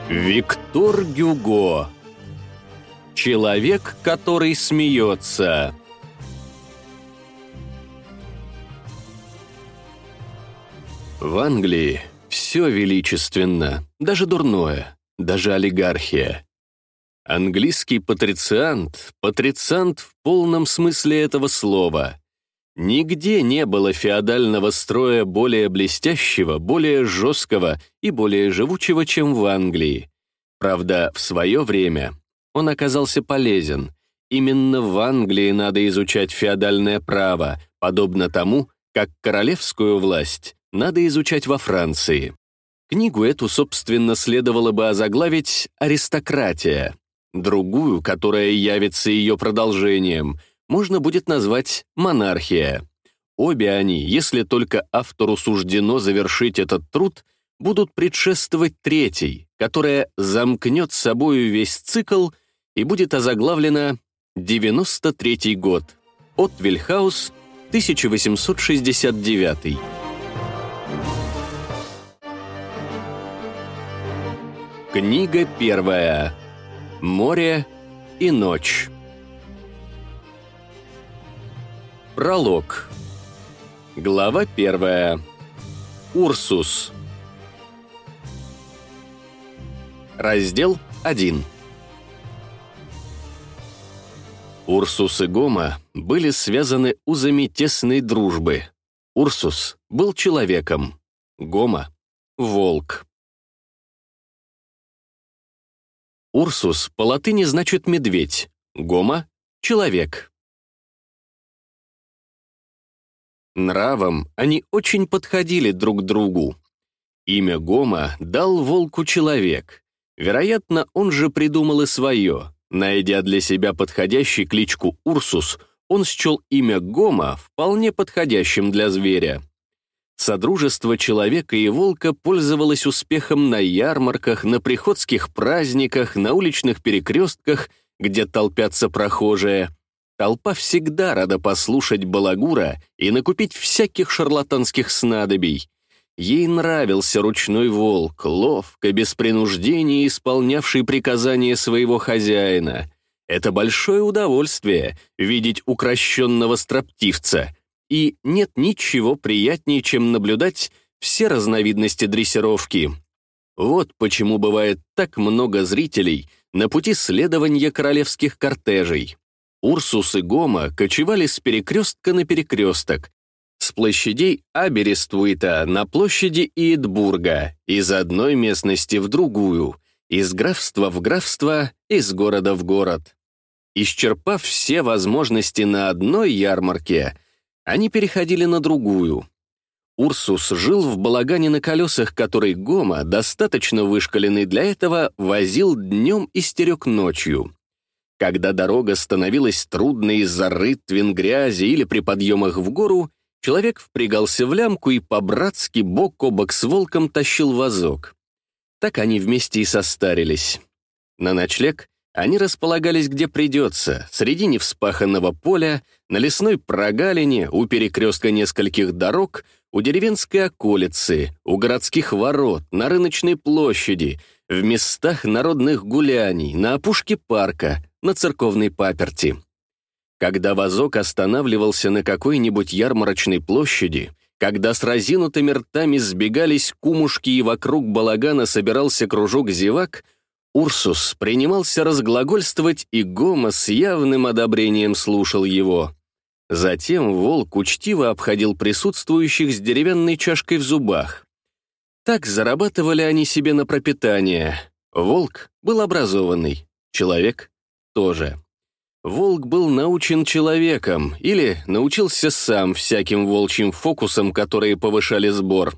Виктор Гюго. Человек, который смеется. В Англии все величественно, даже дурное, даже олигархия. Английский патрициант в полном смысле этого слова. Нигде не было феодального строя более блестящего, более жесткого и более живучего, чем в Англии. Правда, в свое время он оказался полезен. Именно в Англии надо изучать феодальное право, подобно тому, как королевскую власть надо изучать во Франции. Книгу эту, собственно, следовало бы озаглавить «Аристократия». Другую, которая явится ее продолжением, можно будет назвать «Монархия». Обе они, если только автору суждено завершить этот труд, будут предшествовать третьей, которая замкнет собою весь цикл и будет озаглавлена «93-й год». От Вильхаус, 1869. Книга первая. Море и ночь. Пролог. Глава первая. Урсус. Раздел 1. Урсус и Гома были связаны узами тесной дружбы. Урсус был человеком, Гома — волк. Урсус по латыни значит «медведь», Гома — «человек». Нравом они очень подходили друг к другу. Имя Гома дал волку человек. Вероятно, он же придумал и свое. Найдя для себя подходящий кличку Урсус, он счел имя Гома вполне подходящим для зверя. Содружество человека и волка пользовалось успехом на ярмарках, на приходских праздниках, на уличных перекрестках, где толпятся прохожие. Толпа всегда рада послушать балагура и накупить всяких шарлатанских снадобий. Ей нравился ручной волк, ловко, без принуждения исполнявший приказания своего хозяина. Это большое удовольствие — видеть укрощенного строптивца. И нет ничего приятнее, чем наблюдать все разновидности дрессировки. Вот почему бывает так много зрителей на пути следования королевских кортежей. Урсус и Гома кочевали с перекрестка на перекресток, с площадей Аберествуита на площади Иетбурга, из одной местности в другую, из графства в графство, из города в город. Исчерпав все возможности на одной ярмарке, они переходили на другую. Урсус жил в балагане на колесах, который Гома, достаточно вышкаленный для этого, возил днем и стерег ночью. Когда дорога становилась трудной из-за рытвин, грязи или при подъемах в гору, человек впрягался в лямку и по-братски бок о бок с волком тащил вазок. Так они вместе и состарились. На ночлег они располагались где придется, среди невспаханного поля, на лесной прогалине, у перекрестка нескольких дорог, у деревенской околицы, у городских ворот, на рыночной площади, в местах народных гуляний, на опушке парка, на церковной паперти. Когда вазок останавливался на какой-нибудь ярмарочной площади, когда с разинутыми ртами сбегались кумушки и вокруг балагана собирался кружок зевак, Урсус принимался разглагольствовать, и Гома с явным одобрением слушал его. Затем волк учтиво обходил присутствующих с деревянной чашкой в зубах. Так зарабатывали они себе на пропитание. Волк был образованный, человек тоже. Волк был научен человеком или научился сам всяким волчьим фокусам, которые повышали сбор.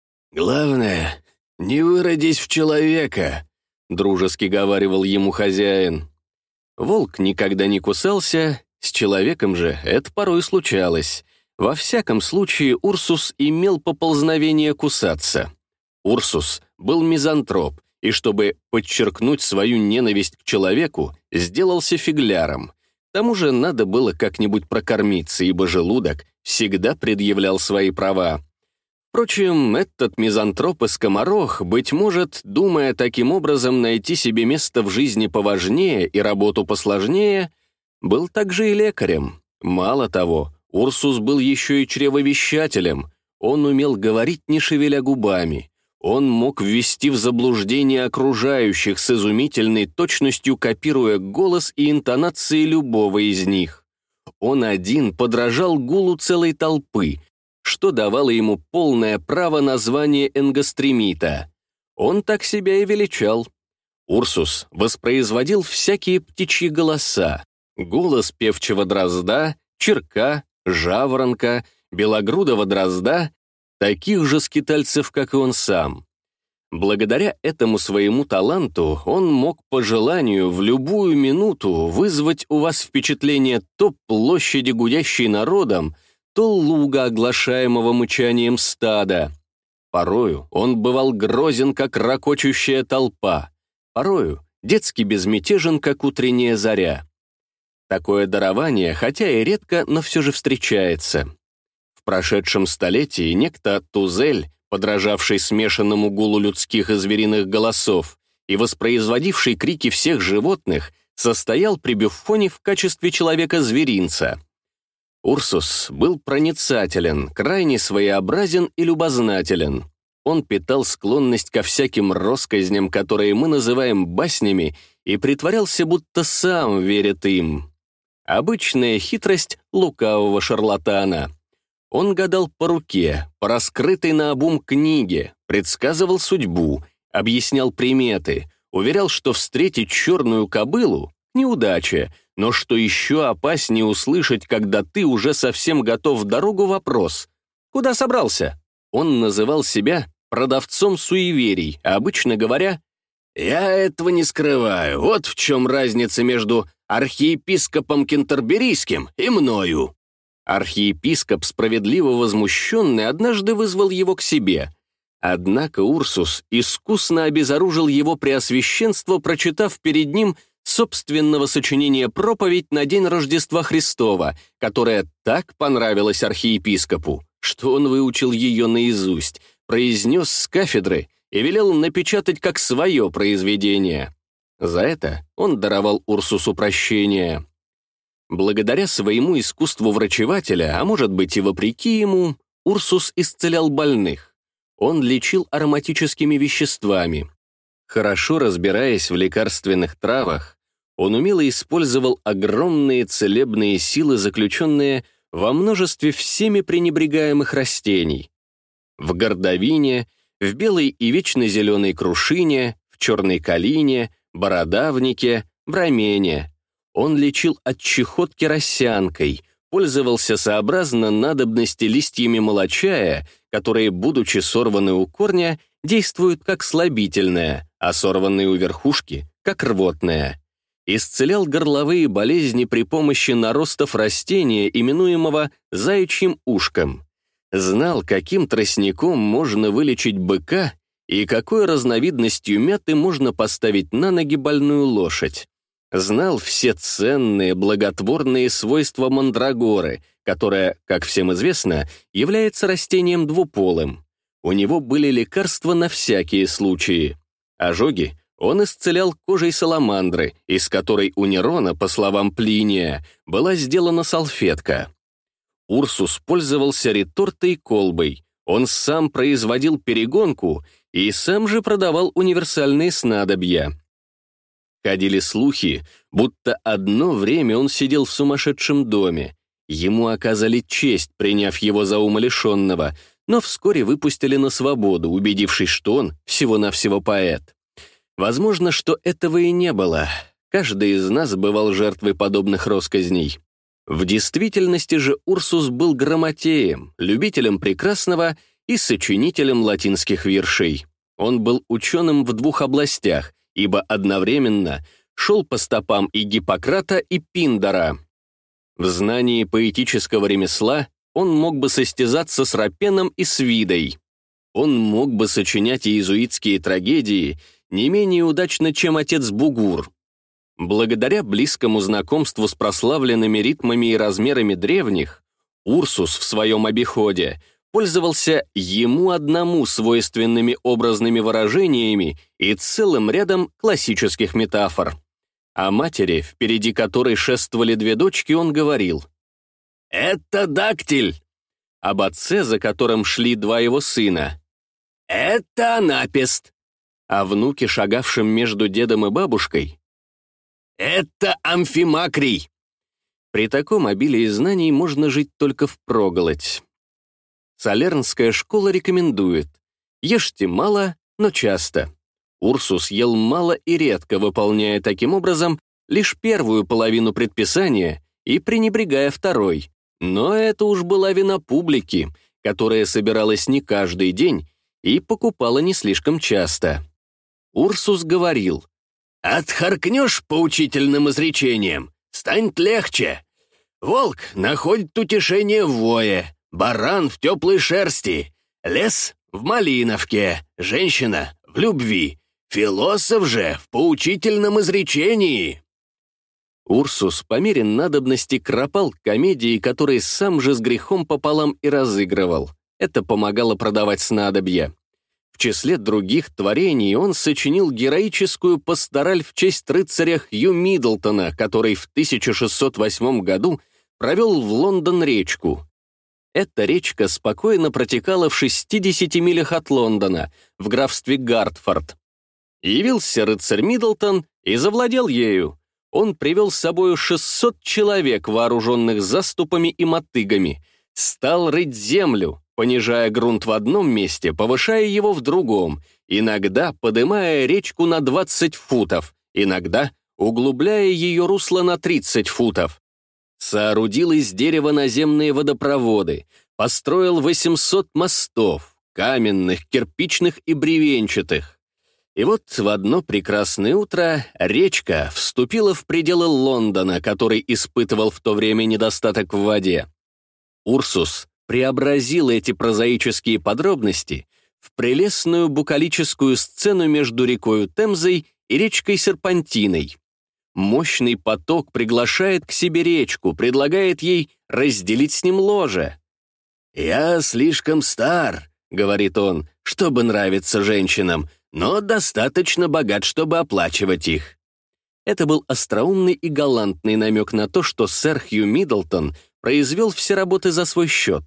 «Главное, не выродись в человека», — дружески говаривал ему хозяин. Волк никогда не кусался, с человеком же это порой случалось. Во всяком случае, Урсус имел поползновение кусаться. Урсус был мизантроп, и чтобы подчеркнуть свою ненависть к человеку, сделался фигляром. К тому же надо было как-нибудь прокормиться, ибо желудок всегда предъявлял свои права. Впрочем, этот мизантроп и скоморох, быть может, думая таким образом найти себе место в жизни поважнее и работу посложнее, был также и лекарем. Мало того, Урсус был еще и чревовещателем. Он умел говорить, не шевеля губами. Он мог ввести в заблуждение окружающих с изумительной точностью, копируя голос и интонации любого из них. Он один подражал гулу целой толпы, что давало ему полное право на звание энгостремита. Он так себя и величал. Урсус воспроизводил всякие птичьи голоса. Голос певчего дрозда, черка, жаворонка, белогрудого дрозда, таких же скитальцев, как и он сам. Благодаря этому своему таланту он мог по желанию в любую минуту вызвать у вас впечатление то площади, гудящей народом, то луга, оглашаемого мычанием стада. Порою он бывал грозен, как ракочущая толпа, порою детски безмятежен, как утренняя заря. Такое дарование, хотя и редко, но все же встречается. В прошедшем столетии некто Тузель, подражавший смешанному гулу людских и звериных голосов и воспроизводивший крики всех животных, состоял при Бюффоне в качестве человека-зверинца. Урсус был проницателен, крайне своеобразен и любознателен. Он питал склонность ко всяким россказням, которые мы называем баснями, и притворялся, будто сам верит им. Обычная хитрость лукавого шарлатана. Он гадал по руке, по раскрытой наобум книге, предсказывал судьбу, объяснял приметы, уверял, что встретить черную кобылу — неудача, но что еще опаснее услышать, когда ты уже совсем готов в дорогу, вопрос: «Куда собрался?» Он называл себя продавцом суеверий, а обычно говоря: «Я этого не скрываю, вот в чем разница между архиепископом Кентерберийским и мною». Архиепископ, справедливо возмущенный, однажды вызвал его к себе. Однако Урсус искусно обезоружил его преосвященство, прочитав перед ним собственного сочинения проповедь на день Рождества Христова, которая так понравилась архиепископу, что он выучил ее наизусть, произнес с кафедры и велел напечатать как свое произведение. За это он даровал Урсусу прощение. Благодаря своему искусству врачевателя, а может быть и вопреки ему, Урсус исцелял больных. Он лечил ароматическими веществами. Хорошо разбираясь в лекарственных травах, он умело использовал огромные целебные силы, заключенные во множестве всеми пренебрегаемых растений. В гордовине, в белой и вечно зеленой крушине, в черной калине, бородавнике, в рамене. Он лечил от чехотки росянкой, пользовался сообразно надобности листьями молочая, которые, будучи сорваны у корня, действуют как слабительное, а сорванные у верхушки — как рвотное. Исцелял горловые болезни при помощи наростов растения, именуемого заячьим ушком. Знал, каким тростником можно вылечить быка и какой разновидностью мяты можно поставить на ноги больную лошадь. Знал все ценные, благотворные свойства мандрагоры, которая, как всем известно, является растением двуполым. У него были лекарства на всякие случаи. Ожоги он исцелял кожей саламандры, из которой у Нерона, по словам Плиния, была сделана салфетка. Урсус пользовался ретортой и колбой. Он сам производил перегонку и сам же продавал универсальные снадобья. Ходили слухи, будто одно время он сидел в сумасшедшем доме. Ему оказали честь, приняв его за умалишенного, но вскоре выпустили на свободу, убедившись, что он всего-навсего поэт. Возможно, что этого и не было. Каждый из нас бывал жертвой подобных россказней. В действительности же Урсус был грамотеем, любителем прекрасного и сочинителем латинских виршей. Он был ученым в двух областях, ибо одновременно шел по стопам и Гиппократа, и Пиндара. В знании поэтического ремесла он мог бы состязаться с Рапеном и Свидой. Он мог бы сочинять иезуитские трагедии не менее удачно, чем отец Бугур. Благодаря близкому знакомству с прославленными ритмами и размерами древних, Урсус в своем обиходе пользовался ему одному свойственными образными выражениями и целым рядом классических метафор. О матери, впереди которой шествовали две дочки, он говорил: «Это дактиль». Об отце, за которым шли два его сына: «Это анапест». О внуке, шагавшем между дедом и бабушкой: «Это амфимакрий». При таком обилии знаний можно жить только впроголодь. Салернская школа рекомендует: ешьте мало, но часто. Урсус ел мало и редко, выполняя таким образом лишь первую половину предписания и пренебрегая второй. Но это уж была вина публики, которая собиралась не каждый день и покупала не слишком часто. Урсус говорил: «Отхаркнешь поучительным изречением, станет легче. Волк находит утешение в вое, баран в теплой шерсти, лес в малиновке, женщина в любви, философ же в поучительном изречении». Урсус по мере надобности кропал комедии, которые сам же с грехом пополам и разыгрывал. Это помогало продавать снадобья. В числе других творений он сочинил героическую пастораль в честь рыцаря Хью Миддлтона, который в 1608 году провел в Лондон речку. Эта речка спокойно протекала в 60 милях от Лондона, в графстве Гартфорд. Явился рыцарь Миддлтон и завладел ею. Он привел с собою 600 человек, вооруженных заступами и мотыгами, стал рыть землю, понижая грунт в одном месте, повышая его в другом, иногда подымая речку на 20 футов, иногда углубляя ее русло на 30 футов. Соорудил из дерева наземные водопроводы, построил 800 мостов, каменных, кирпичных и бревенчатых. И вот в одно прекрасное утро речка вступила в пределы Лондона, который испытывал в то время недостаток в воде. Урсус преобразил эти прозаические подробности в прелестную букалическую сцену между рекою Темзой и речкой Серпантиной. Мощный поток приглашает к себе речку, предлагает ей разделить с ним ложе. «Я слишком стар», — говорит он, — «чтобы нравиться женщинам, но достаточно богат, чтобы оплачивать их». Это был остроумный и галантный намек на то, что сэр Хью Миддлтон произвел все работы за свой счет.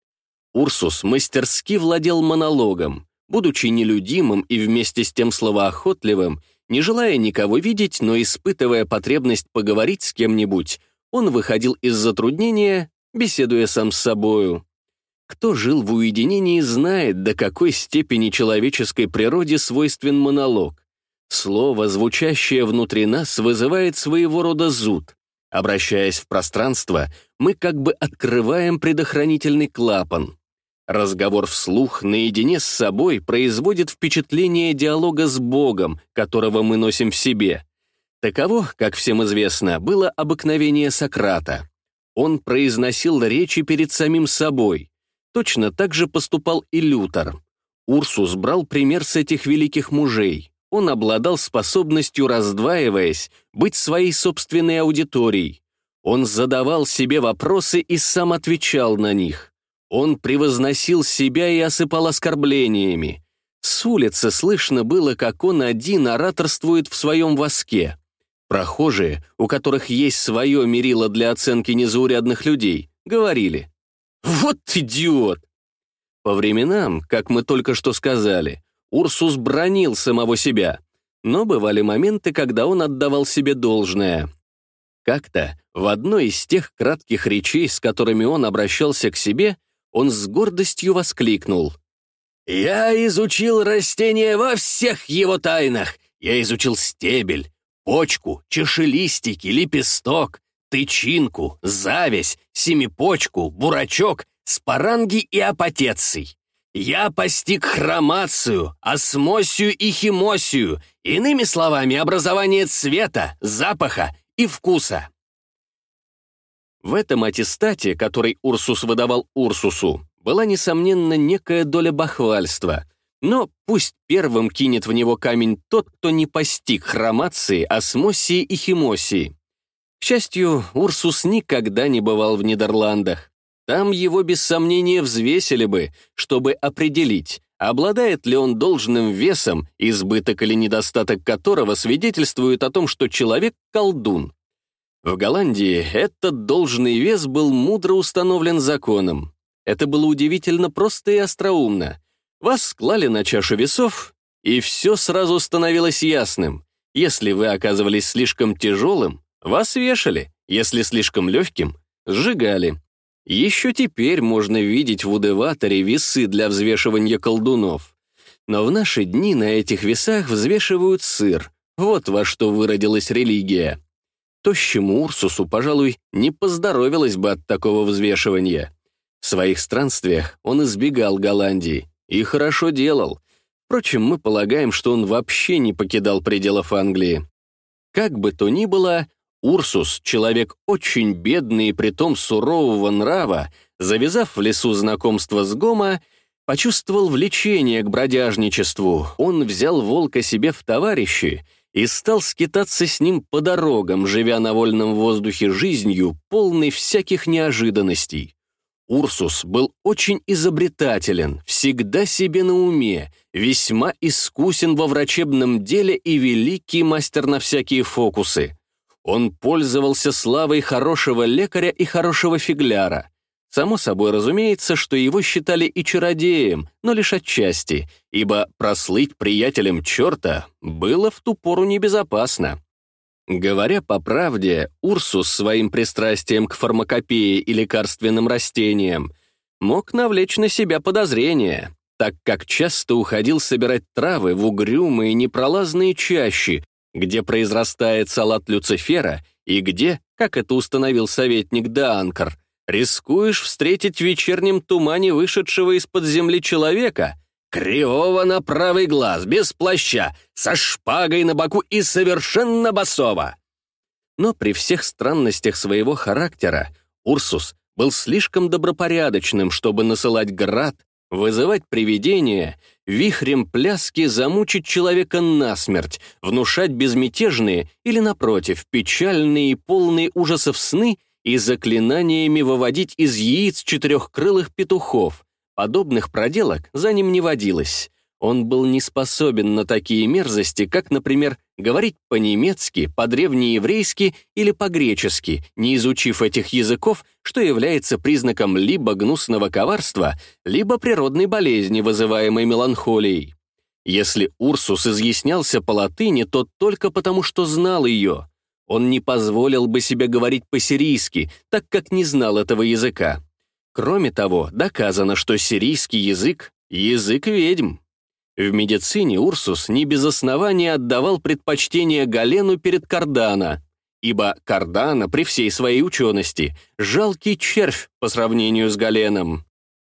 Урсус мастерски владел монологом, будучи нелюдимым и вместе с тем словоохотливым, не желая никого видеть, но испытывая потребность поговорить с кем-нибудь, он выходил из затруднения, беседуя сам с собою. Кто жил в уединении, знает, до какой степени человеческой природе свойствен монолог. Слово, звучащее внутри нас, вызывает своего рода зуд. Обращаясь в пространство, мы как бы открываем предохранительный клапан. Разговор вслух наедине с собой производит впечатление диалога с Богом, которого мы носим в себе. Таково, как всем известно, было обыкновение Сократа. Он произносил речи перед самим собой. Точно так же поступал и Лютер. Урсус брал пример с этих великих мужей. Он обладал способностью, раздваиваясь, быть своей собственной аудиторией. Он задавал себе вопросы и сам отвечал на них. Он превозносил себя и осыпал оскорблениями. С улицы слышно было, как он один ораторствует в своем воске. Прохожие, у которых есть свое мерило для оценки незаурядных людей, говорили: «Вот идиот!» По временам, как мы только что сказали, Урсус бранил самого себя, но бывали моменты, когда он отдавал себе должное. Как-то в одной из тех кратких речей, с которыми он обращался к себе, он с гордостью воскликнул: «Я изучил растение во всех его тайнах. Я изучил стебель, почку, чашелистики, лепесток, тычинку, завязь, семипочку, бурачок, споранги и апотеций. Я постиг хромацию, осмосию и химосию, иными словами, образование цвета, запаха и вкуса». В этом аттестате, который Урсус выдавал Урсусу, была, несомненно, некая доля бахвальства, но пусть первым кинет в него камень тот, кто не постиг хромации, осмосии и химосии. К счастью, Урсус никогда не бывал в Нидерландах. Там его без сомнения взвесили бы, чтобы определить, обладает ли он должным весом, избыток или недостаток которого свидетельствует о том, что человек — колдун. В Голландии этот должный вес был мудро установлен законом. Это было удивительно просто и остроумно. Вас клали на чашу весов, и все сразу становилось ясным. Если вы оказывались слишком тяжелым, вас вешали, если слишком легким — сжигали. Еще теперь можно видеть в Удеваторе весы для взвешивания колдунов. Но в наши дни на этих весах взвешивают сыр. Вот во что выродилась религия. Тощему Урсусу, пожалуй, не поздоровилось бы от такого взвешивания. В своих странствиях он избегал Голландии. И хорошо делал. Впрочем, мы полагаем, что он вообще не покидал пределов Англии. Как бы то ни было, Урсус, человек очень бедный и притом сурового нрава, завязав в лесу знакомство с Гомо, почувствовал влечение к бродяжничеству. Он взял волка себе в товарищи и стал скитаться с ним по дорогам, живя на вольном воздухе жизнью, полной всяких неожиданностей. Урсус был очень изобретателен, всегда себе на уме, весьма искусен во врачебном деле и великий мастер на всякие фокусы. Он пользовался славой хорошего лекаря и хорошего фигляра. Само собой разумеется, что его считали и чародеем, но лишь отчасти, ибо прослыть приятелем черта было в ту пору небезопасно. Говоря по правде, Урсус своим пристрастием к фармакопее и лекарственным растениям мог навлечь на себя подозрения, так как часто уходил собирать травы в угрюмые непролазные чащи, где произрастает салат Люцифера и где, как это установил советник Деанкер, рискуешь встретить в вечернем тумане вышедшего из-под земли человека, кривого на правый глаз, без плаща, со шпагой на боку и совершенно босого. Но при всех странностях своего характера Урсус был слишком добропорядочным, чтобы насылать град, вызывать привидения, вихрем пляски замучить человека насмерть, внушать безмятежные или, напротив, печальные и полные ужасов сны и заклинаниями выводить из яиц четырехкрылых петухов. Подобных проделок за ним не водилось. Он был не способен на такие мерзости, как, например, говорить по-немецки, по-древнееврейски или по-гречески, не изучив этих языков, что является признаком либо гнусного коварства, либо природной болезни, вызываемой меланхолией. Если Урсус изъяснялся по-латыни, то только потому, что знал ее. Он не позволил бы себе говорить по-сирийски, так как не знал этого языка. Кроме того, доказано, что сирийский язык — язык ведьм. В медицине Урсус не без основания отдавал предпочтение Галену перед Кардано, ибо Кардано при всей своей учености — жалкий червь по сравнению с Галеном.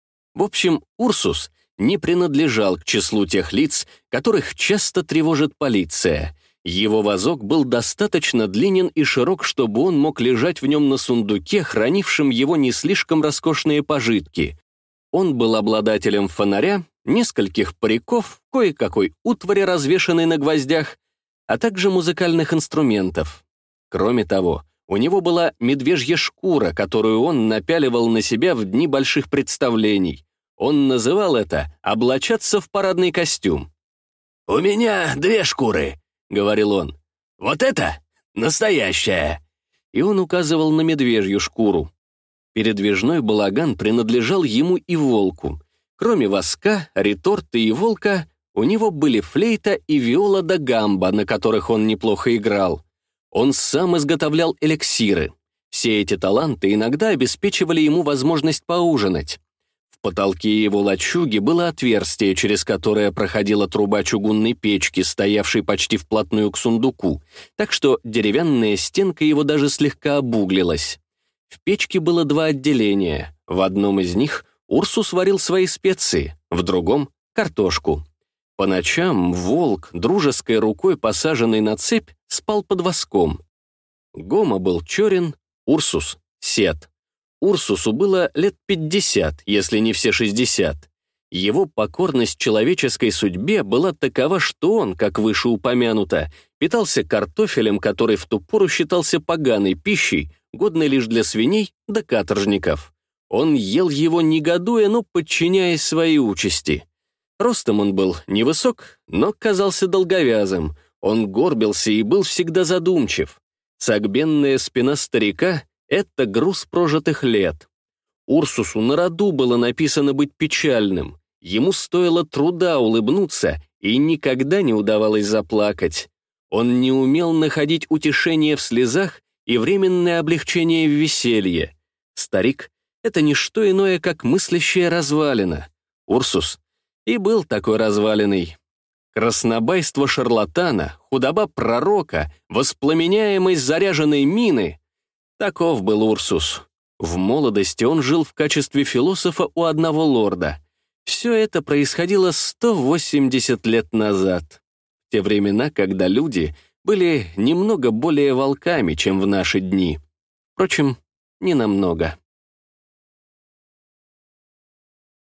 В общем, Урсус не принадлежал к числу тех лиц, которых часто тревожит полиция. Его вазок был достаточно длинен и широк, чтобы он мог лежать в нем на сундуке, хранившем его не слишком роскошные пожитки. Он был обладателем фонаря, нескольких париков, кое-какой утвари, развешанной на гвоздях, а также музыкальных инструментов. Кроме того, у него была медвежья шкура, которую он напяливал на себя в дни больших представлений. Он называл это «облачаться в парадный костюм». «У меня 2 шкуры», — говорил он. «Вот это настоящая!» И он указывал на медвежью шкуру. Передвижной балаган принадлежал ему и волку. Кроме воска, реторты и волка, у него были флейта и виола да гамба, на которых он неплохо играл. Он сам изготовлял эликсиры. Все эти таланты иногда обеспечивали ему возможность поужинать. В потолке его лачуги было отверстие, через которое проходила труба чугунной печки, стоявшей почти вплотную к сундуку, так что деревянная стенка его даже слегка обуглилась. В печке было 2 отделения. В одном из них Урсус варил свои специи, в другом — картошку. По ночам волк, дружеской рукой посаженный на цепь, спал под воском. Гомо был черен, Урсус — сед. Урсусу было лет 50, если не все 60. Его покорность человеческой судьбе была такова, что он, как выше упомянуто, питался картофелем, который в ту пору считался поганой пищей, годной лишь для свиней да каторжников. Он ел его негодуя, но подчиняясь своей участи. Ростом он был невысок, но казался долговязым. Он горбился и был всегда задумчив. Согбенная спина старика — это груз прожитых лет. Урсусу на роду было написано быть печальным. Ему стоило труда улыбнуться, и никогда не удавалось заплакать. Он не умел находить утешение в слезах и временное облегчение в веселье. Старик — это не что иное, как мыслящая развалина. Урсус и был такой развалиной. Краснобайство шарлатана, худоба пророка, воспламеняемость заряженной мины — таков был Урсус. В молодости он жил в качестве философа у одного лорда. Все это происходило 180 лет назад. В те времена, когда люди были немного более волками, чем в наши дни. Впрочем, не намного.